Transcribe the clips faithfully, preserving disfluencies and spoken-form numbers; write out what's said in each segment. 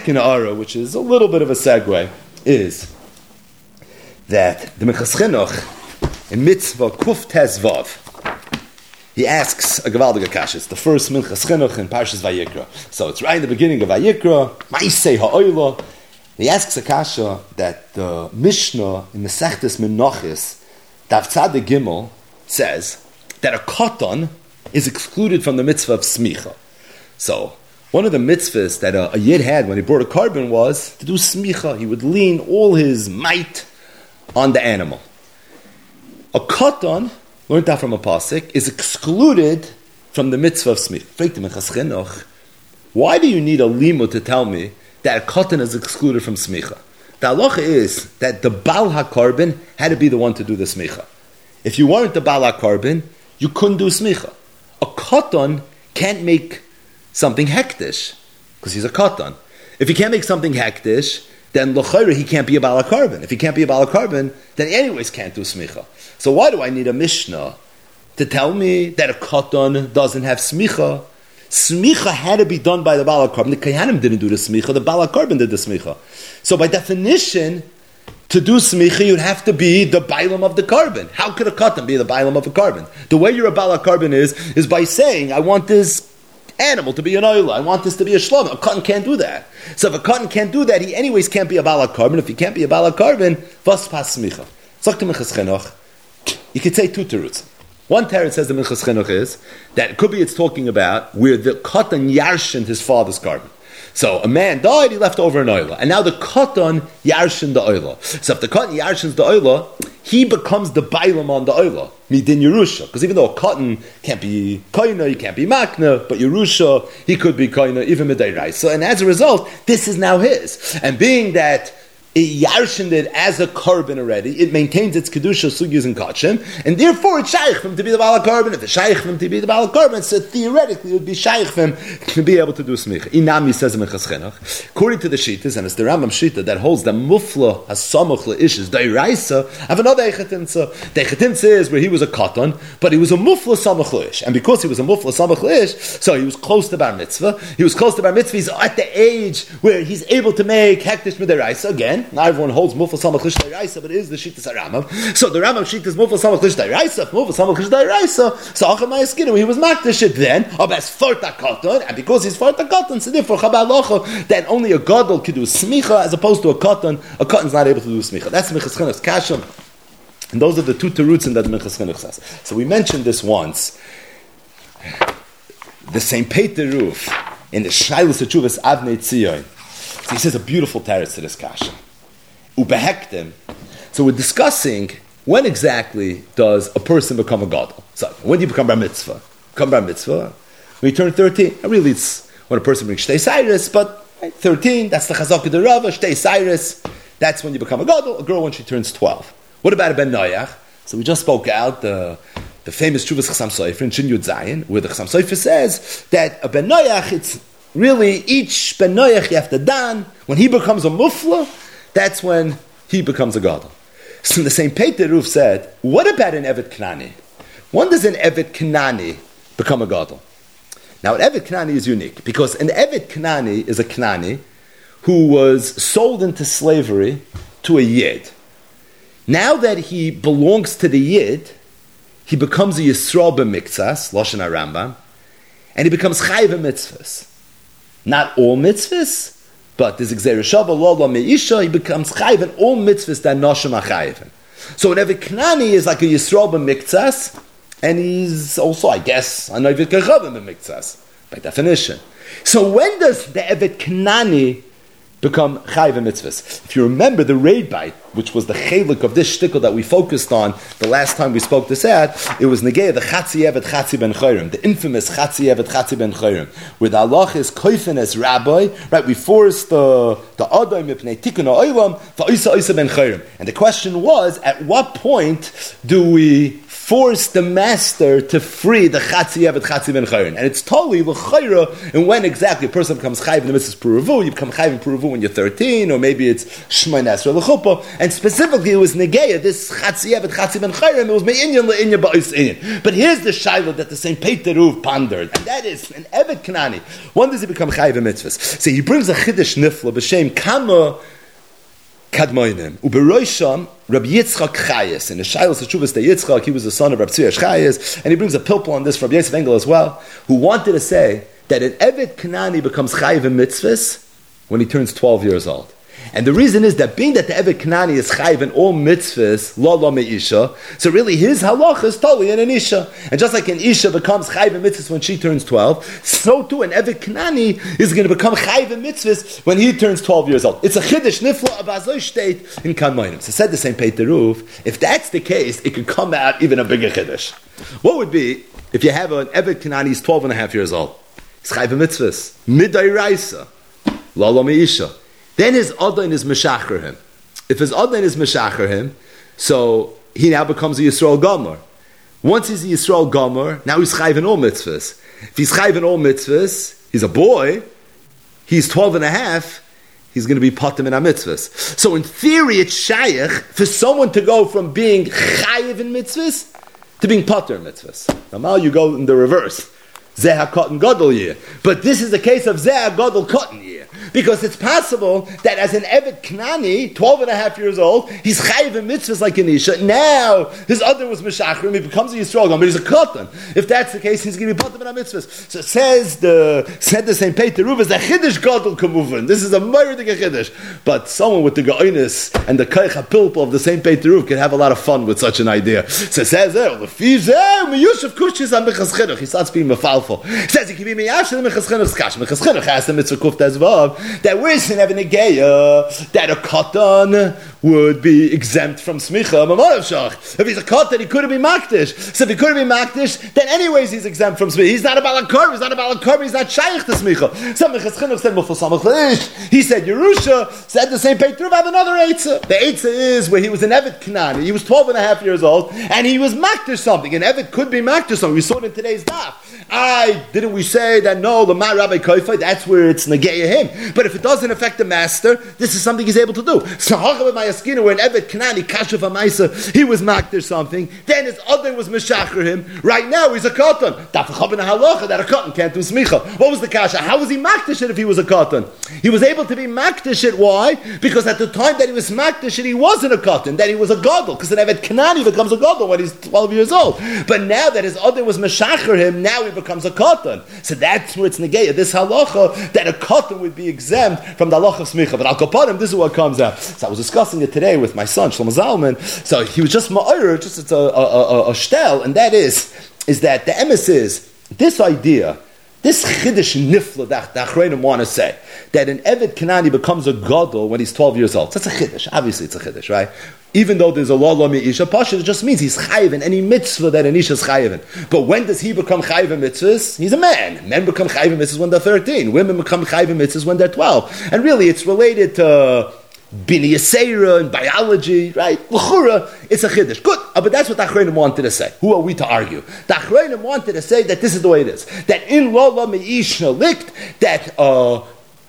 Takina Ara, which is a little bit of a segue, is that the Minchas Chinuch in Mitzvah Kuf Tes Vav, he asks a Gavaldige Kasha. It's the first Minchas Chinuch in Parshas Vayikra. So it's right in the beginning of Vayikra, Ma'aseh Ha'oila. He asks a Kasha that the Mishnah in Masechtas Menachos, Daf Tzaddik Gimel, says that a katan is excluded from the mitzvah of smicha. So, one of the mitzvahs that a, a yid had when he brought a carbon was to do smicha. He would lean all his might on the animal. A katan, learned that from a pasuk, is excluded from the mitzvah of smicha. Why do you need a limud to tell me that a katan is excluded from smicha? The halacha is that the Baal HaKarban had to be the one to do the smicha. If you weren't the Baal HaKarban, you couldn't do smicha. A katan can't make something hektish, because he's a katan. If he can't make something hektish, then l'chayra he can't be a Baal HaKarban. If he can't be a Baal HaKarban, then he anyways can't do smicha. So why do I need a Mishnah to tell me that a katan doesn't have smicha? Smicha had to be done by the Baal HaKarban. The Kohanim didn't do the smicha, the Baal HaKarban did the smicha. So by definition, to do smicha, you'd have to be the bailam of the carbon. How could a katan be the bailam of a carbon? The way you're a Baal HaKarban is, is by saying, I want this animal to be an oila, I want this to be a shlom. A katan can't do that. So if a katan can't do that, he anyways can't be a Baal HaKarban. If he can't be a Baal HaKarban, vas pas smicha. Zok to Minchas Chinuch, you could say two terutzim. One teretz says the Minchas Chinuch is that it could be it's talking about where the katan yarshened his father's carbon. So a man died, he left over an oila, and now the katan yarshened the oila. So if the katan yarshens the oila, he becomes the bailam on the oila, midin Yerusha. Because even though a katan can't be koina, he can't be makna, but Yerusha, he could be koina, even midayrai. So and as a result, this is now his. And being that it yarshened it as a carbon already, it maintains its kedusha, sugyas, and kachim, and therefore it's shaykh for him to be the Baal HaKarban. If it's shaykh for him to be the Baal HaKarban, so theoretically it would be shaykh for him to be able to do smicha. Inami says in Minchas Chinuch, according to the Shittas, and it's the Rambam Shita that holds the mufla hasamuch leish is dairaisa. I have another echetimtza. The echetimtza is where he was a katan, but he was a mufla samuch leish, and because he was a mufla samuch leish, so he was close to bar mitzvah. He was close to bar mitzvah. He's at the age where he's able to make hektish midiraisa again. Not everyone holds mufla samach lish da'iraisa, but it is the shittas Rambam. So the Rambam shittas mufla samach lish da'iraisa, mufla samach lish da'iraisa. So Achamai Skinner, he was makdash it then of as farta katan, and because he's farta katan, so therefore chabalacha that only a gadol can do smicha as opposed to a katan. A katan's not able to do smicha. That's Minchas Chinuch's kasha, and those are the two terutzim that Minchas Chinuch says. So we mentioned this once. The same Peter Ruf in the Shailus Teshuvas Avnei Tzion. So he says a beautiful teretz to this kasha. Ubehektim. So we're discussing when exactly does a person become a gadol. So when do you become bar mitzvah? Become bar mitzvah when you turn thirteen. And really, it's when a person brings shtei cyrus, but right, thirteen. That's the chazak of the Rava. Shtei cyrus. That's when you become a gadol. A girl when she turns twelve. What about a ben noyach? So we just spoke out the the famous Chuvas Chassam Sofer in Shin Yud Zayin, where the Chassam Sofer says that a ben noyach, it's really each ben noyach you have to dan. When he becomes a mufla, that's when he becomes a gadol. So the same Peter Ruf said, what about an Evet Knani? When does an Evet Knani become a gadol? Now an Evet Knani is unique, because an Evet Knani is a Knani who was sold into slavery to a Yid. Now that he belongs to the Yid, he becomes a Yisrael b'miktzas, Lashon HaRambam, and he becomes Chayv mitzvahs. Not all mitzvahs, but there's Gzeira Shava, Lola Meisha, he becomes Chayv in all mitzvahs that Nashim are Chayv. So an Evet Knani is like a Yisrael b'miktzas, and he's also, I guess, a Noivit Kechavim b'miktzas, by definition. So when does the Evet Knani become Chayv mitzvahs? If you remember the raid bite, which was the chelik of this shtickle that we focused on the last time we spoke this ad, it was Negei the Chatzi Evet Chatzi Ben Chayrim, the infamous Chatzi Evet Chatzi Ben Chayrim, where the Allah is koifen as rabbi, right? We forced the the Adai mipnei Tikkun ha'olam va'isa isa Ben Chayrim, and the question was, at what point do we forced the master to free the Chatzi Evet Chatzi Ben Chayrin. And it's totally l'chayra, and when exactly a person becomes Chayiv in the mitzvahs Puruvu, you become Chayiv in Puruvu when you're thirteen, or maybe it's Shmai Nesra l'chuppah, and specifically it was Negeya, this Chatzi Evet Chatzi Ben Chayrin, it was Me'inyan Le'inyan Ba'is Inyan. But here's the Shiloh that the same Peter Ruv pondered, and that is, an Evet Kanani, when does he become Chayiv in mitzvahs? So he brings a Chiddush Nifla, B'Shem Kama Kadmoinim. Uberoisham, Rabbi Yitzchak Chayes. In the Shilas Teshuvas de Yitzchak, he was the son of Rabbi Tzir Chayes, and he brings a pilpul on this from Yosef Engel as well, who wanted to say that an Evet Kanani becomes Chayiv in mitzvahs when he turns twelve years old. And the reason is that being that the Evet Kanani is Chayiv in all mitzvahs, lo lo me'isha, so really his halacha is totally in an isha. And just like an isha becomes Chayiv in mitzvahs when she turns twelve, so too an Evet Kanani is going to become Chayiv in mitzvahs when he turns twelve years old. It's a chiddush nifla abazoy state in Kanmoinim. So said the same Peter Ruv, if that's the case, it could come out even a bigger chiddush. What would be if you have an Evet Kanani, he's twelve and a half years old, he's Chayiv in mitzvahs, midday raisa, lo lo me'isha. Then his Adain is Meshacher him. If his Adain is Meshacher him, so he now becomes a Yisrael Gomer. Once he's a Yisrael Gomer, now he's Chayiv in all mitzvahs. If he's Chayiv in all mitzvahs, he's a boy, he's twelve and a half, he's going to be Patim in mitzvahs. So in theory, it's Shaykh for someone to go from being Chayiv in mitzvahs to being Pater in mitzvahs. Now you go in the reverse. Zeh HaKatan Gadol year. But this is the case of Zeh HaGadol Katan year. Because it's possible that as an Evet Knani, twelve and a half years old, he's chayiv in mitzvahs like an Isha. Now, his other was Meshachrim, he becomes a Yisrael, but he's a Katan. If that's the case, he's going to be Patim in mitzvahs. So says the, said the same Peter Ruv, is a Chiddush Gadol Kamuvin. This is a murder Chiddush. But someone with the Ga'inus and the Kaich HaPilpul of the same Peter Ruv can have a lot of fun with such an idea. So says, oh, the Fiv Zeh, Meyushav Kushis on Mechaz Chinuch. He starts being mefalful. He says, he can be Meyash and Mechaz Chinuch's Kash. Mechaz Chinuch has the mitzvah Kuf Tezvav. That we're in having a geya that a katan would be exempt from smicha. If he's a katan, he couldn't be makdish. So if he couldn't be makdish, then anyways he's exempt from smicha. He's not a balakar. He's not a balakar. He's not shaykh to smicha. Some Mechaz Chinuch said mufal samach leish. He said Yerusha said the same. Peter have another eitzah. The eitzah is where he was an Evet Knani. He was twelve and a half years old, and he was makdish something. And Evet could be makdish something. We saw it in today's daf. I didn't we say that no, the Ma Rabbi Koifai, that's where it's negeya him. But if it doesn't affect the master, this is something he's able to do. So Hachab Mayaskina, where an Evet Knani Kashav Amaisa, he was makdish something. Then his other was Meshacher him. Right now he's a katan. Dafachab in halacha that a katan can't do smicha. What was the kasha? How was he makdish it if he was a katan? He was able to be makdish it. Why? Because at the time that he was makdish it, he wasn't a katan. That he was a gadol. Because an Evet Knani becomes a gadol when he's twelve years old. But now that his other was Meshacher him, now he becomes a katan. So that's where it's negeya. This halacha that a katan would be exempt from the halacha of smicha. But al kapanim, this is what comes out. So I was discussing it today with my son Shlomo Zalman. So he was just ma'or, just it's a, a, a, a shtel, and that is is that the emes is this idea, this chiddush nifla that the achreinim want to say that an Evet Kanani becomes a gadol when he's twelve years old. So that's a chiddush. Obviously, it's a chiddush, right? Even though there's a law, law, isha, pasha, it just means he's chayiv in any mitzvah that an isha is chayiv in. But when does he become chayiv in mitzvahs? He's a man. Men become chayiv in mitzvahs when they're thirteen. Women become chayiv in mitzvahs when they're twelve. And really, it's related to Bini Yisera and biology, right? L'chura, it's a chiddush. Good, uh, but that's what the Achreinim wanted to say. Who are we to argue? The Achreinim wanted to say that this is the way it is. That in law, law, me'ishna likt, that uh,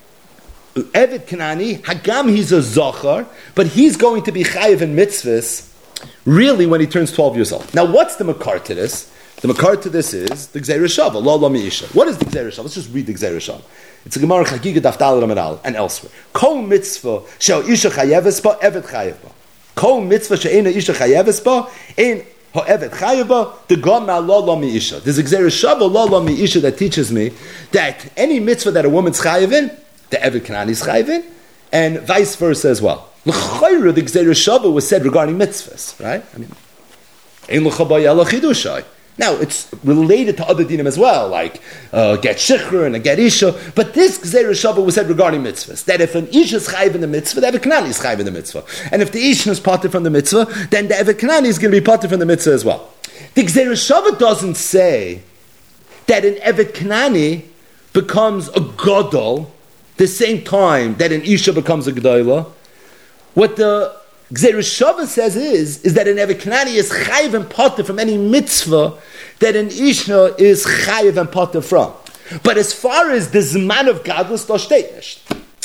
Evet Kanani, Hagam, he's a Zochar, but he's going to be chayiv in mitzvahs really when he turns twelve years old. Now, what's the makar to this? The makar to this is the Gzeir Shava, La La Me'isha. What is the Gzeir Shava? Let's just read the Gzeir Shava. It's a Gemara Chagiga Daf Daled Amud Aleph and elsewhere. Kol mitzvah she'o isha chayeves ba, Evet chayev ba. Kol mitzvah she'ena isha chayeves ba, ein ha'evet chayev ba, the Gama La La Me'isha. There's a Gzeir Shava, La La Me'isha that teaches me that any mitzvah that a woman's chayev in, the Evet Kanani is chayiv in, and vice versa as well. L'chayra, the Gzeir Shava was said regarding mitzvahs, right? I mean, ein l'chabay ala chidushai. Now, it's related to other dinim as well, like uh, get shikhr and a get isha, but this Gzeir Shava was said regarding mitzvahs, that if an isha is chayiv in the mitzvah, the Evet Kanani is chayiv in the mitzvah. And if the isha is parted from the mitzvah, then the Evet Kanani is going to be parted from the mitzvah as well. The Gzeir Shava doesn't say that an Evet Kanani becomes a gadol the same time that an isha becomes a gedolah. What the Gzeirus Shava says is, is that an Eved Kanani is chayiv and potter from any mitzvah that an Ishna is chayiv and potter from. But as far as the Zman of Gadlus, das steht nicht.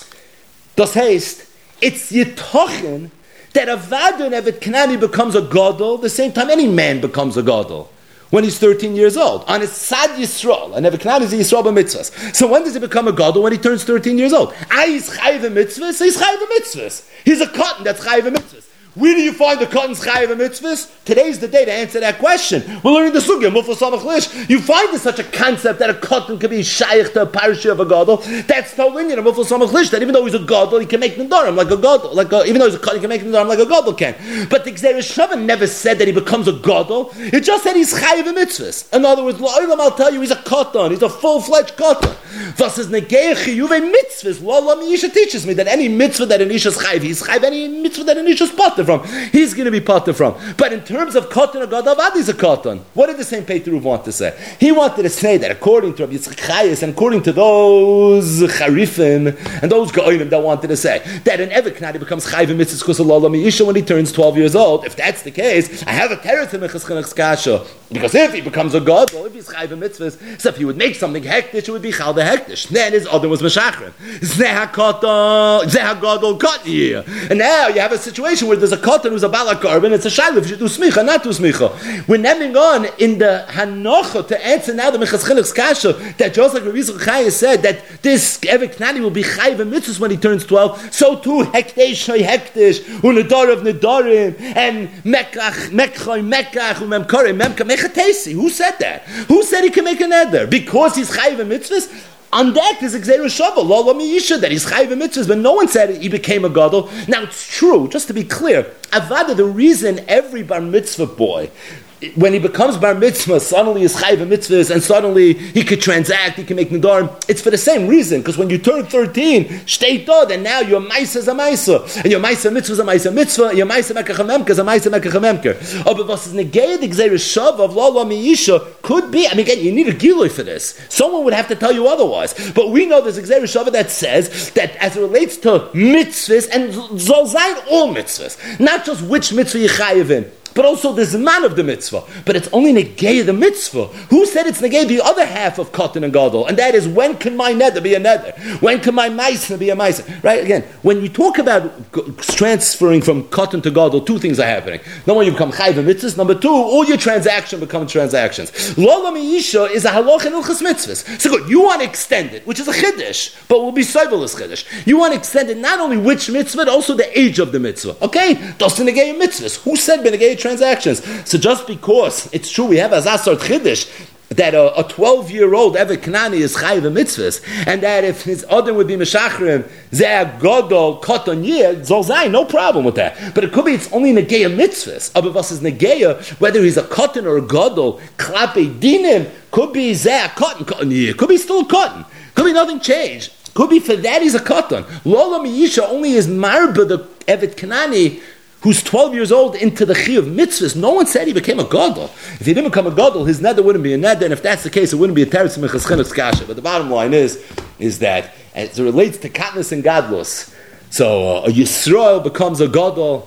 Das heißt, it's Yitochen that a Vadu and Eved Kanani becomes a Gadol the same time any man becomes a Gadol. When he's thirteen years old. On his Sad Yisrael. And Eved Kanani is a Yisrael b'mitzvahs. So when does he become a Gadol? When he turns thirteen years old. Ah, he's chayiv mitzvahs, so he's chayiv mitzvahs. He's a cotton that's chayiv mitzvahs. Where do you find the cotton's chayiv mitzvahs? Today's the day to answer that question. We're learning the sugya, Mufal Samach Lish. You find there's such a concept that a cotton can be shaykh to a parasha of a gadol. That's no linear of Mufal Samach Lish. That even though he's a gadol, he can make nedarim like a gadol. Like a, even though he's a cotton, he can make nedarim like a gadol can. But the Gzeirus Shava never said that he becomes a gadol. It just said he's chayiv mitzvahs. In other words, La'olam, I'll tell you, he's a cotton. He's a full-fledged cotton. Versus negei chiyuvei mitzvahs. La'olam Yisha teaches me that any mitzvah that an isha is chayiv, he's chayiv any mitzvah that an isha is potter from. He's going to be potter from. But in terms of cotton or gadol, Avadi's a cotton. What did the same Peter want to say? He wanted to say that according to Rabbi Yitzchak Chayes and according to those charifim and those goyim that wanted to say that an Eved Kanani becomes chayiv in mitzvahs because of La'olam Yisha when he turns twelve years old. If that's the case, I have a teretz in Mechas Chinuch's kasha. Because if he becomes a gadol, if he's chayiv in mitzvahs, so if he would make something hektish, it would be chal the hektish. Then his other was meshachrim. Zeh ha-kotton, zeh ha-gadol cotton here. And now you have a situation where there's a cotton who's a balak carbon, it's a shayla if you do smicha, not do smicha. We're naming on in the hanocha to answer now the Mechas Chinuch's kasha that just like Rabbi Yitzchak Chayes said that this Eved Kanani will be chayiv in mitzvahs when he turns twelve. So too hektish shoy hektish unedar of nedarim and mekach mekchoy mekach umemkore memka mechatesi. Who said that? Who said he can make a neder because he's chayiv in mitzvahs? On that is Gzeirus Shava, La'olam Yisha, that he's chayiv in mitzvahs, but no one said he became a gadol. Now it's true, just to be clear, Avada, the reason every bar mitzvah boy, when he becomes bar mitzvah, suddenly is chayiv in mitzvahs, and suddenly he could transact, he can make nedarim. It's for the same reason, because when you turn thirteen, shtei tod, and now your maisa is a maisa, and your maisa mitzvah is a maisa mitzvah, and your maisa mekach hamemker is a maisa mekach hamemker. Oh, but what's negayed the Gzeirus Shava of La'olam Yisha could be. I mean, again, you need a gilui for this. Someone would have to tell you otherwise. But we know there's a Gzeirus Shava that says that as it relates to mitzvahs and zol zayin all mitzvahs, not just which mitzvah you chayiv in, but also the zman of the mitzvah. But it's only negay the mitzvah. Who said it's negay the other half of cotton and gadol? And that is, when can my neder be a neder? When can my maisa be a maisa? Right? Again, when you talk about transferring from cotton to gadol, two things are happening. Number one, you become chayiv in mitzvahs. Number two, all your transactions become transactions. La'olam Yisha is a halach and ilchas mitzvahs. So good, you want to extend it, which is a chiddush, but will be soivel as chiddush. You want to extend it not only which mitzvah, but also the age of the mitzvah. Okay? Das is negay mitzvahs. Who said benegay transactions? So just because it's true we have a zasart chiddush that a, a twelve-year-old Eved Kanani is chayiv in mitzvahs, and that if his other would be meshachrim zeh gadol koton yeh zol zayin, no problem with that. But it could be it's only negeya mitzvahs. Aber was is negeya, whether he's a koton or a gadol, klape dinim, could be zeh koton koton yeh, could be still koton, could be nothing changed. Could be for that he's a koton. La'olam Yisha only is marba the Eved Kanani who's twelve years old into the chi of mitzvahs. No one said he became a gadol. If he didn't become a gadol, his neder wouldn't be a neder, and if that's the case, it wouldn't be a teretz Mechas Chinuch's kasha. But the bottom line is, is that as it relates to katnus and gadlus, so uh, a Yisrael becomes a gadol,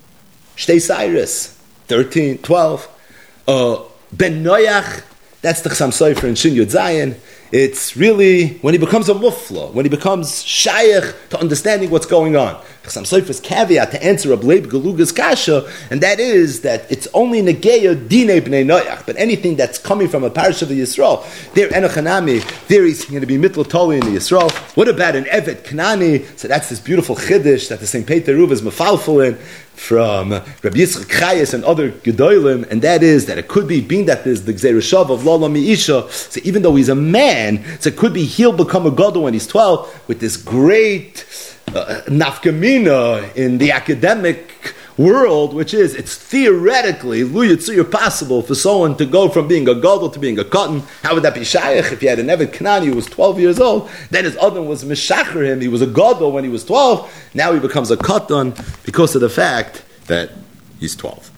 shtei Cyrus, thirteen, twelve, uh, Ben Noach, that's the Chasam Sofer and Shin Yud Zayin. It's really when he becomes a mufla, when he becomes shaykh to understanding what's going on. Chasam Sofer's caveat to answer a Leib Galuga's kasha, and that is that it's only negeya dinei bnei noyach, but anything that's coming from a parish of the Yisrael, there enochanami, there he's going to be mitla toli in the Yisrael. What about an Eved Kanani? So that's this beautiful chiddush that the Saint Peter Ruv is mafalful in from Rabbi Yitzchak Chayes and other gedolim, and that is that it could be, being that there's the Gzeirus Shava of La'olam Yisha, so even though he's a man, so it could be he'll become a gadol when he's twelve with this great uh, nafkamina in the academic world, which is it's theoretically luyatzir possible for someone to go from being a gadol to being a cotton. How would that be shaykh if you had an Eved Kanani who was twelve years old? Then his other was mishacher him. He was a gadol when he was twelve. Now he becomes a cotton because of the fact that he's twelve.